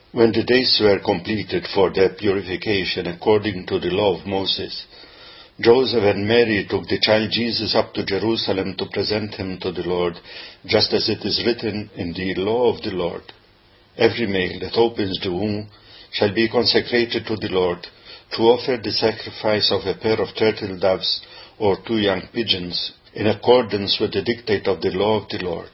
When the days were completed for their purification according to the law of Moses, Joseph and Mary took the child Jesus up to Jerusalem to present him to the Lord, just as it is written in the law of the Lord. Every male that opens the womb shall be consecrated to the Lord, to offer the sacrifice of a pair of turtle doves or 2 young pigeons, in accordance with the dictate of the law of the Lord.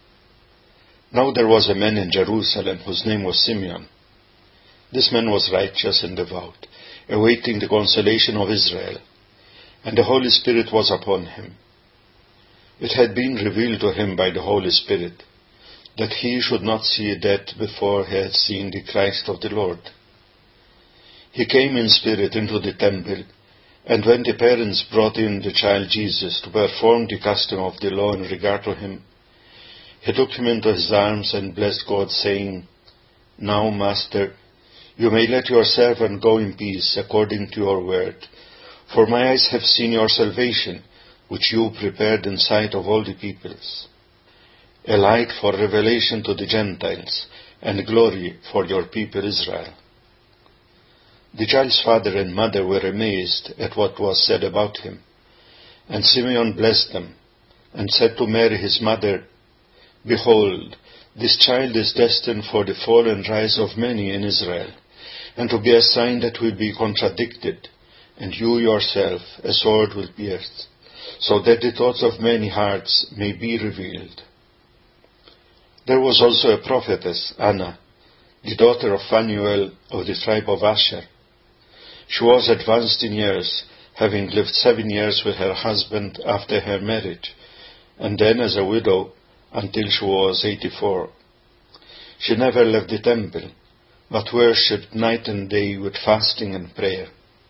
Now there was a man in Jerusalem whose name was Simeon. This man was righteous and devout, awaiting the consolation of Israel, and the Holy Spirit was upon him. It had been revealed to him by the Holy Spirit that he should not see death before he had seen the Christ of the Lord. He came in spirit into the temple, and when the parents brought in the child Jesus to perform the custom of the law in regard to him, he took him into his arms and blessed God, saying, "Now, Master, you may let your servant go in peace according to your word, for my eyes have seen your salvation, which you prepared in sight of all the peoples, a light for revelation to the Gentiles, and glory for your people Israel." The child's father and mother were amazed at what was said about him, and Simeon blessed them, and said to Mary his mother, "Behold, this child is destined for the fall and rise of many in Israel, and to be a sign that will be contradicted, and you yourself a sword will pierce, so that the thoughts of many hearts may be revealed." There was also a prophetess, Anna, the daughter of Phanuel of the tribe of Asher. She was advanced in years, having lived 7 years with her husband after her marriage, and then as a widow until she was 84. She never left the temple, but worshipped night and day with fasting and prayer.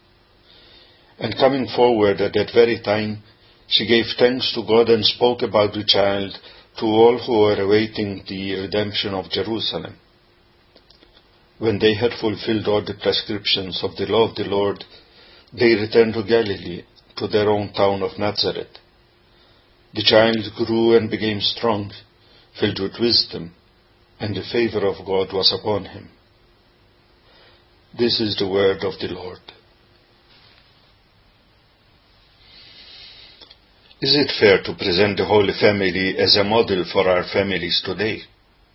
And coming forward at that very time, she gave thanks to God and spoke about the child to all who were awaiting the redemption of Jerusalem. When they had fulfilled all the prescriptions of the law of the Lord, they returned to Galilee, to their own town of Nazareth. The child grew and became strong, filled with wisdom, and the favor of God was upon him. This is the word of the Lord. Is it fair to present the Holy Family as a model for our families today?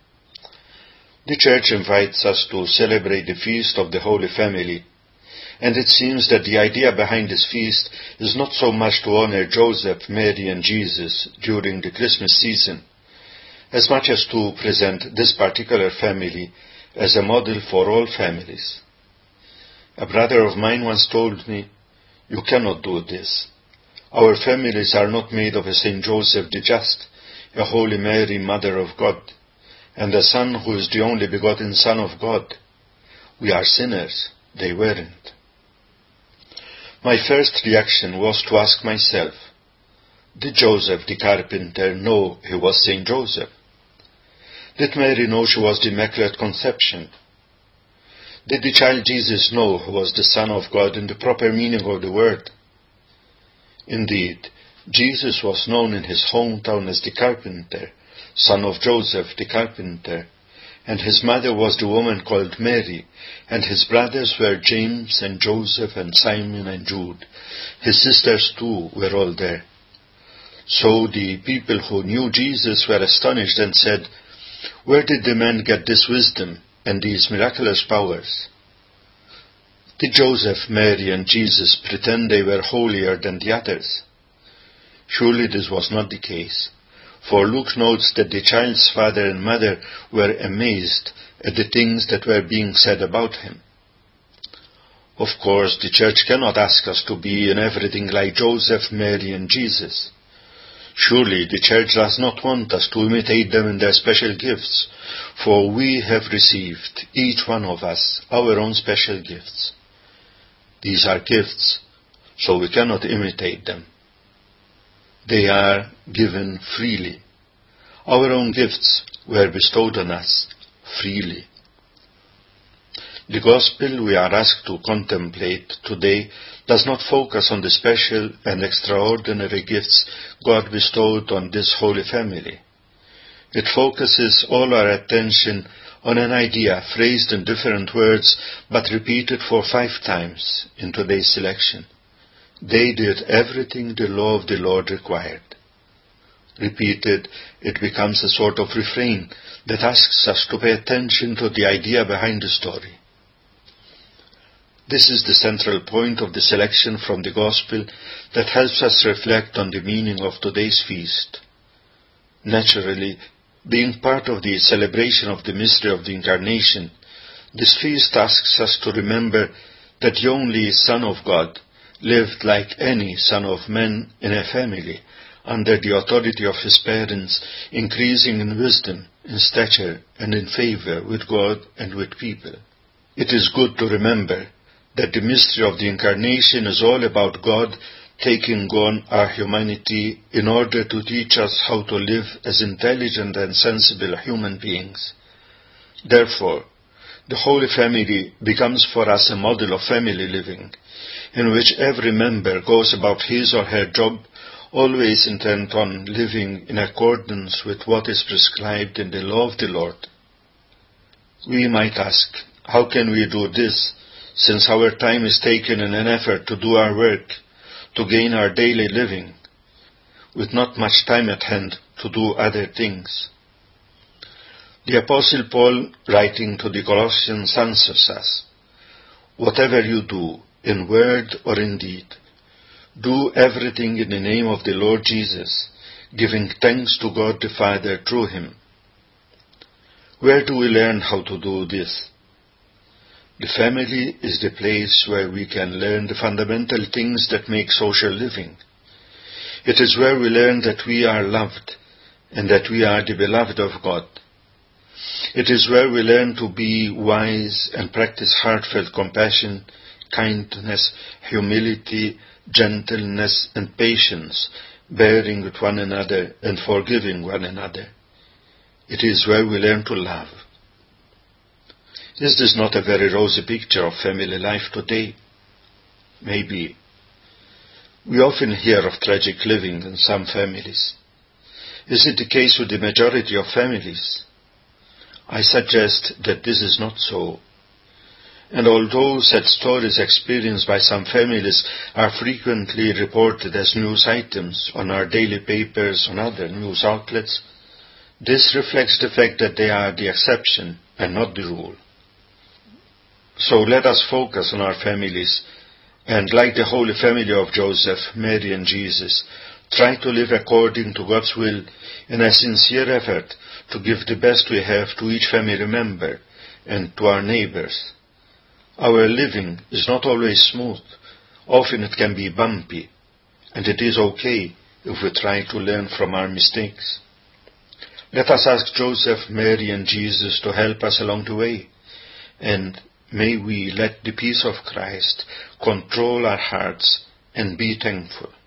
The Church invites us to celebrate the feast of the Holy Family, and it seems that the idea behind this feast is not so much to honor Joseph, Mary, and Jesus during the Christmas season, as much as to present this particular family as a model for all families. A brother of mine once told me, "You cannot do this. Our families are not made of a Saint Joseph the Just, a Holy Mary, Mother of God, and a Son who is the only begotten Son of God. We are sinners. They weren't." My first reaction was to ask myself, did Joseph the carpenter know he was Saint Joseph? Did Mary know she was the Immaculate Conception? Did the child Jesus know he was the Son of God in the proper meaning of the word? Indeed, Jesus was known in his hometown as the carpenter, son of Joseph the carpenter, and his mother was the woman called Mary, and his brothers were James and Joseph and Simon and Jude. His sisters too were all there. So the people who knew Jesus were astonished and said, "Where did the man get this wisdom and these miraculous powers?" Did Joseph, Mary, and Jesus pretend they were holier than the others? Surely this was not the case. For Luke notes that the child's father and mother were amazed at the things that were being said about him. Of course, the Church cannot ask us to be in everything like Joseph, Mary, and Jesus. Surely the Church does not want us to imitate them in their special gifts, for we have received, each one of us, our own special gifts. These are gifts, so we cannot imitate them. They are given freely. Our own gifts were bestowed on us freely. The Gospel we are asked to contemplate today does not focus on the special and extraordinary gifts God bestowed on this Holy Family. It focuses all our attention on an idea phrased in different words but repeated for 5 times in today's selection. They did everything the law of the Lord required. Repeated, it becomes a sort of refrain that asks us to pay attention to the idea behind the story. This is the central point of the selection from the Gospel that helps us reflect on the meaning of today's feast. Naturally, being part of the celebration of the mystery of the Incarnation, this feast asks us to remember that the only Son of God lived like any son of man in a family, under the authority of his parents, increasing in wisdom, in stature, and in favor with God and with people. It is good to remember that the mystery of the Incarnation is all about God taking on our humanity in order to teach us how to live as intelligent and sensible human beings. Therefore, the Holy Family becomes for us a model of family living, in which every member goes about his or her job, always intent on living in accordance with what is prescribed in the law of the Lord. We might ask, how can we do this, since our time is taken in an effort to do our work, to gain our daily living, with not much time at hand to do other things? The Apostle Paul, writing to the Colossians, answers us, "Whatever you do, in word or in deed, do everything in the name of the Lord Jesus, giving thanks to God the Father through him." Where do we learn how to do this? The family is the place where we can learn the fundamental things that make social living. It is where we learn that we are loved and that we are the beloved of God. It is where we learn to be wise and practice heartfelt compassion, kindness, humility, gentleness, and patience, bearing with one another and forgiving one another. It is where we learn to love. Is this not a very rosy picture of family life today? Maybe. We often hear of tragic living in some families. Is it the case with the majority of families? I suggest that this is not so. And although such stories experienced by some families are frequently reported as news items on our daily papers and other news outlets, this reflects the fact that they are the exception and not the rule. So let us focus on our families and, like the Holy Family of Joseph, Mary and Jesus, try to live according to God's will in a sincere effort to give the best we have to each family member and to our neighbors. Our living is not always smooth. Often it can be bumpy, and it is okay if we try to learn from our mistakes. Let us ask Joseph, Mary and Jesus to help us along the way, and may we let the peace of Christ control our hearts and be thankful.